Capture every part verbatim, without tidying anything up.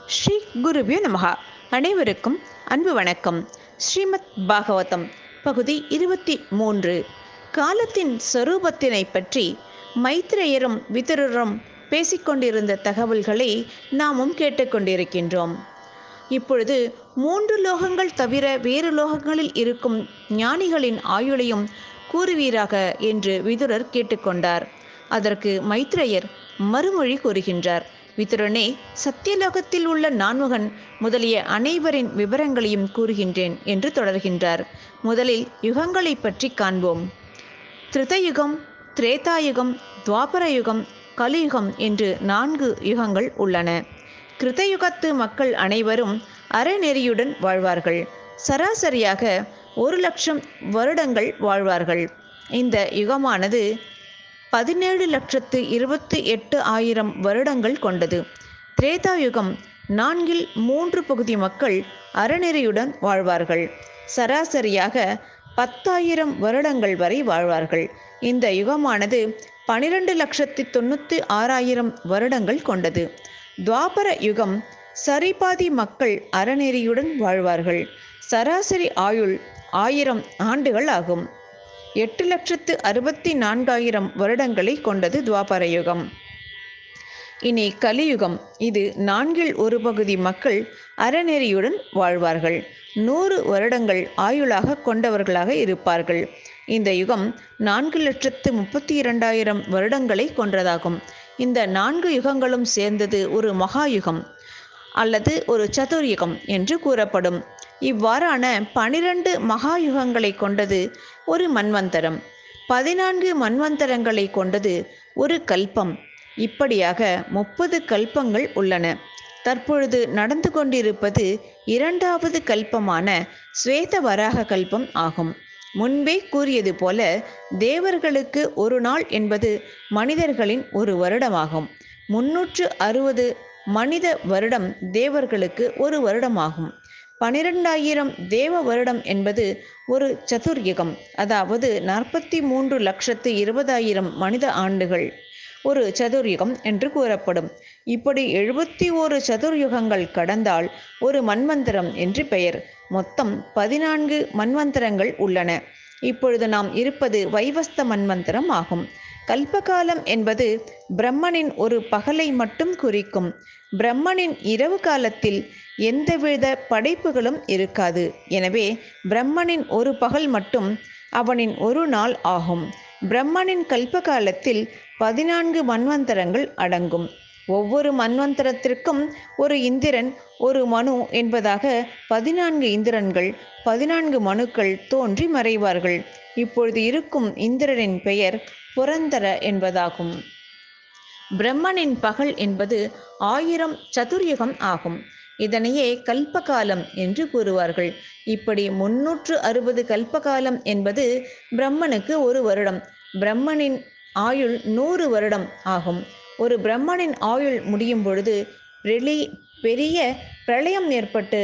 ஸ்ரீ குருபியோ நமகா. அனைவருக்கும் அன்பு வணக்கம். ஸ்ரீமத் பாகவதம் பகுதி இருபத்தி மூன்று. காலத்தின் சொரூபத்தினை பற்றி மைத்ரேயரும் விதுரரும் பேசிக்கொண்டிருந்த தகவல்களை நாமும் கேட்டுக்கொண்டிருக்கின்றோம். இப்பொழுது மூன்று லோகங்கள் தவிர வேறு லோகங்களில் இருக்கும் ஞானிகளின் ஆயுளையும் கூறுவீராக என்று விதுரர் கேட்டுக்கொண்டார். அதற்கு மைத்ரேயர் மறுமொழி கூறுகின்றார். விதுரனே, சத்தியலோகத்தில் உள்ள நான்முகன் முதலிய அனைவரின் விவரங்களையும் கூறுகின்றேன் என்று தொடர்கின்றார். முதலில் யுகங்களை பற்றி காண்போம். திருதயுகம், திரேதாயுகம், துவாபர யுகம், கலியுகம் என்று நான்கு யுகங்கள் உள்ளன. கிருதயுகத்து மக்கள் அனைவரும் அறநெறியுடன் வாழ்வார்கள். சராசரியாக ஒரு லட்சம் வருடங்கள் வாழ்வார்கள். இந்த யுகமானது பதினேழு லட்சத்து இருபத்தி எட்டு ஆயிரம் வருடங்கள் கொண்டது. திரேதாயுகம் நான்கில் மூன்று பகுதி மக்கள் அறநெறியுடன் வாழ்வார்கள். சராசரியாக பத்தாயிரம் வருடங்கள் வரை வாழ்வார்கள். இந்த யுகமானது பனிரெண்டு லட்சத்தி தொண்ணூற்றி ஆறாயிரம் வருடங்கள் கொண்டது. துவாபர யுகம் சரிபாதி மக்கள் அறநெறியுடன் வாழ்வார்கள். சராசரி ஆயுள் ஆயிரம் ஆண்டுகள் ஆகும். எட்டு லட்சத்து அறுபத்தி நான்காயிரம் வருடங்களை கொண்டது துவாபர யுகம். இனி கலியுகம். இது நான்கில் ஒரு பகுதி மக்கள் அறநெறியுடன் வாழ்வார்கள். நூறு வருடங்கள் ஆயுளாக கொண்டவர்களாக இருப்பார்கள். இந்த யுகம் நான்கு லட்சத்து முப்பத்தி இரண்டாயிரம் வருடங்களை கொன்றதாகும். இந்த நான்கு யுகங்களும் சேர்ந்தது ஒரு மகாயுகம் அல்லது ஒரு சதுர்யுகம் என்று கூறப்படும். இவ்வாறான பனிரெண்டு மகாயுகங்களை கொண்டது ஒரு மன்வந்தரம். பதினான்கு மன்வந்தரங்களை கொண்டது ஒரு கல்பம். இப்படியாக முப்பது கல்பங்கள் உள்ளன. தற்பொழுது நடந்து கொண்டிருப்பது இரண்டாவது கல்பமான ஸ்வேத வராக கல்பம் ஆகும். முன்பே கூறியது போல தேவர்களுக்கு ஒரு நாள் என்பது மனிதர்களின் ஒரு வருடமாகும். முன்னூற்று அறுபது மனித வருடம் தேவர்களுக்கு ஒரு வருடமாகும். பனிரெண்டாயிரம் தேவ வருடம் என்பது ஒரு சதுர்யுகம், அதாவது நாற்பத்தி மூன்று லட்சத்து இருபதாயிரம் மனித ஆண்டுகள் ஒரு சதுர்யுகம் என்று கூறப்படும். இப்படி எழுபத்தி ஓரு சதுர்யுகங்கள் கடந்தால் ஒரு மன்வந்தரம் என்று பெயர். மொத்தம் பதினான்கு மன்வந்தரங்கள் உள்ளன. இப்பொழுது நாம் இருப்பது வைவஸ்த மன்வந்தரம் ஆகும். கல்பகாலம் என்பது பிரம்மனின் ஒரு பகலை மட்டும் குறிக்கும். பிரம்மனின் இரவு காலத்தில் எந்தவித படைப்புகளும் இருக்காது. எனவே பிரம்மனின் ஒரு பகல் மட்டும் அவனின் ஒரு நாள் ஆகும். பிரம்மனின் கல்பகாலத்தில் பதினான்கு மன்வந்தரங்கள் அடங்கும். ஒவ்வொரு மன்வந்தரத்திற்கும் ஒரு இந்திரன், ஒரு மனு என்பதாக பதினான்கு இந்திரன்கள், பதினான்கு மனுக்கள் தோன்றி மறைவார்கள். இப்பொழுது இருக்கும் இந்திரனின் பெயர் புரந்தர என்பதாகும். பிரம்மனின் பகல் என்பது ஆயிரம் சதுர்யுகம் ஆகும். இதனையே கல்பகாலம் என்று கூறுவார்கள். இப்படி முன்னூற்று அறுபது கல்பகாலம் என்பது பிரம்மனுக்கு ஒரு வருடம். பிரம்மனின் ஆயுள் நூறு வருடம் ஆகும். ஒரு பிரம்மனின் ஆயுள் முடியும் பொழுது பெரிய பிரளயம் ஏற்பட்டு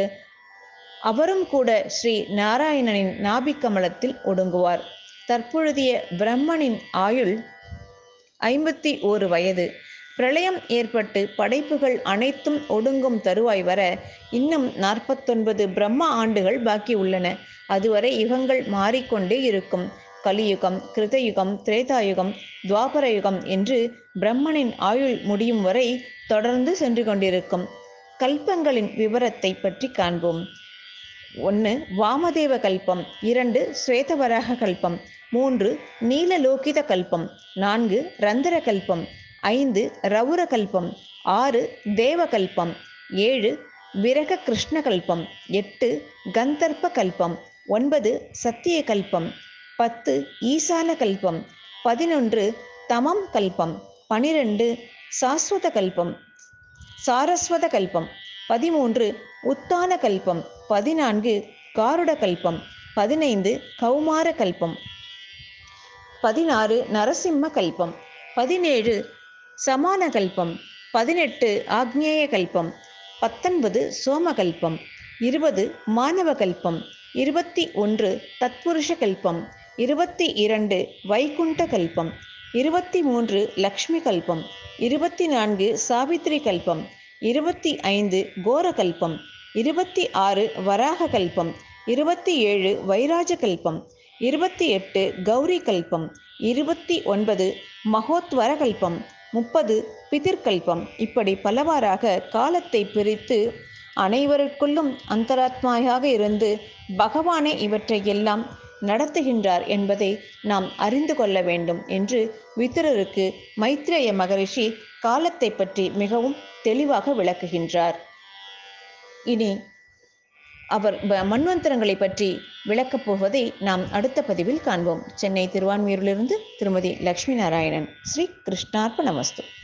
அவரும் கூட ஸ்ரீ நாராயணனின் நாபிக்கமலத்தில் ஒடுங்குவார். தற்பொழுதைய பிரம்மனின் ஆயுள் ஐம்பத்தி ஓரு வயது. பிரளயம் ஏற்பட்டு படைப்புகள் அனைத்தும் ஒடுங்கும் தருவாய் வர இன்னும் நாற்பத்தொன்பது பிரம்ம ஆண்டுகள் பாக்கி உள்ளன. அதுவரை யுகங்கள் மாறிக்கொண்டே இருக்கும். கலியுகம், கிருதயுகம், திரேதாயுகம், துவாபர யுகம் என்று பிரம்மனின் ஆயுள் முடியும் வரை தொடர்ந்து சென்று கொண்டிருக்கும். கல்பங்களின் விவரத்தை பற்றி காண்போம். ஒன்று வாமதேவ கல்பம், இரண்டு ஸ்வேதவராக கல்பம், மூன்று நீலலோகித கல்பம், நான்கு ரந்தர கல்பம், ஐந்து ரவுர கல்பம், ஆறு தேவகல்பம், ஏழு விரக கிருஷ்ண கல்பம், எட்டு கந்தர்ப்ப கல்பம், ஒன்பது சத்திய கல்பம், பத்து ஈசான கல்பம், பதினொன்று தமம் கல்பம், பனிரெண்டு சாஸ்வத கல்பம் சாரஸ்வத கல்பம், பதிமூன்று உத்தான கல்பம், பதினான்கு காருட கல்பம், பதினைந்து கௌமார கல்பம், பதினாறு நரசிம்ம கல்பம், பதினேழு சமான கல்பம், பதினெட்டு ஆக்ஞேய கல்பம், பத்தொன்பது சோமகல்பம், இருபது மானவ கல்பம், இருபத்தி ஒன்று தத்புருஷ கல்பம், இருபத்தி இரண்டு வைகுண்ட கல்பம், இருபத்தி மூன்று லக்ஷ்மி கல்பம், இருபத்தி நான்கு சாவித்ரி கல்பம், இருபத்தி ஐந்து கோரகல்பம், இருபத்தி ஆறு வராக கல்பம், இருபத்தி ஏழு வைராஜ கல்பம், இருபத்தி எட்டு கௌரி கல்பம், இருபத்தி ஒன்பது மகோத்வர கல்பம், முப்பது பிதிர்கல்பம். இப்படி பலவாறாக காலத்தை பிரித்து அனைவருக்குள்ளும் அந்தராத்மாயாக இருந்து பகவானே இவற்றையெல்லாம் நடத்துகின்றார் என்பதை நாம் அறிந்து கொள்ள வேண்டும் என்று விதுரருக்கு மைத்ரேய மகரிஷி காலத்தை பற்றி மிகவும் தெளிவாக விளக்குகின்றார். இனி அவர் மன்வந்தரங்களை பற்றி விளக்கப் போவதை நாம் அடுத்த பதிவில் காண்போம். சென்னை திருவான்மியூரிலிருந்து திருமதி லட்சுமி நாராயணன். ஸ்ரீ கிருஷ்ணார்ப்பணமஸ்து.